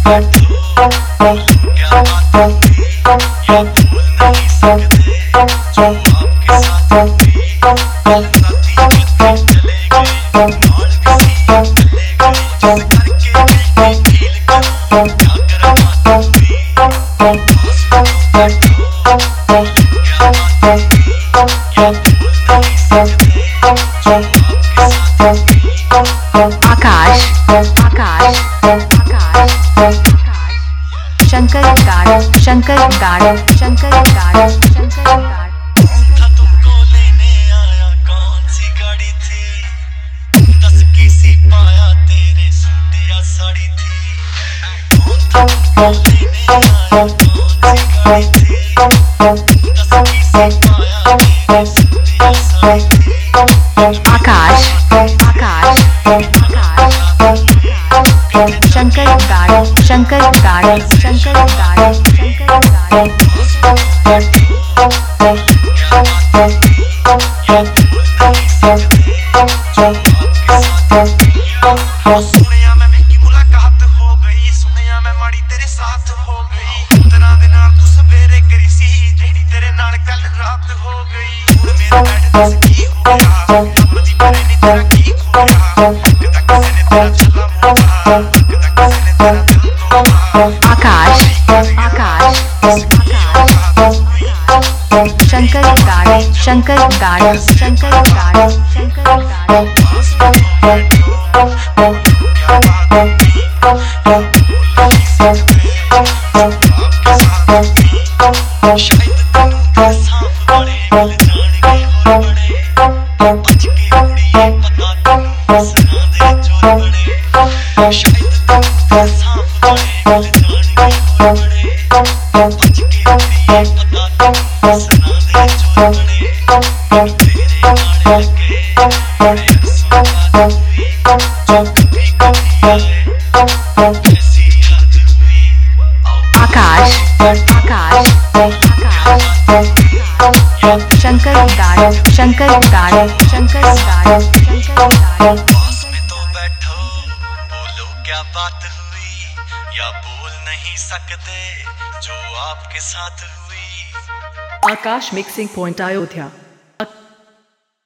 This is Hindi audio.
बैठो बोलो क्या बात हुई या बोल नहीं सकते जो आपके साथ हुई। कल राती बदल चले गए नाल किसी चले गए जिस करके दिल की फील करूं क्या करा बात हुई। पास में तो बैठो बोलो क्या बात हुई या बोल नहीं सकते जो आपके साथ हुई। आकाश आकाश आकाश आकाश शंकर गाड़ शंकर गाड़ शंकर गाड़ शंकर गाड़। कौन था तुमको लेने आया कौन सी गाड़ी थी 10 किसी पाया तेरे सूट या साड़ी थी। कौन था तुमको लेने आया कौन सी गाड़ी थी 10 किसी पाया तेरे सूट या साड़ी थी। आकाश आकाश आकाश शंकर गाड़ शंकर गाड़ शंकर गाड़ शंकर गाड़। सुनिया मैं महंगी मुलाकात हो गई सुनिया मैं माड़ी तेरे साथ हो गई तरह दे नाल तू सवेरे करी सी जेड़ी तेरे नाल कल रात हो गई। हुण मेरे बैठ दस की हो गया अपनी परे नी तेरा की खोया कदा किसे ने तेरा छला मोड़ा कदा किसे ने तेरा दिल तोड़ा। आकाश आकाश शंकर गाड़ शंकर गाड़ शंकर गाड़ शंकर गाड़। पास में तो बैठो क्या बात हुई या बोल नहीं सकते जो आपके साथ हुई। शायद तेनू तेरे सांप वाले मिल जाणगे होर बड़े बच के कुड़िए पता तेनू सना दे चोर बड़े। शायद तेनू तेरे सांप वाले मिल जाणगे होर बड़े बच के कुड़िए पता तेनू सना दे चोर बड़े। मैनू तेरे नाल लगे बड़े अरसों बाद हुई जो कभी कभी आए ऐसी याद हुई। आकाश आकाश आकाश शंकर गाड़ शंकर गाड़ शंकर गाड़ शंकर गाड़। पास में तो बैठो बोलो क्या बात हुई या बोल नहीं सकते जो आपके साथ हुई। Aakash mixing point Ayodhya.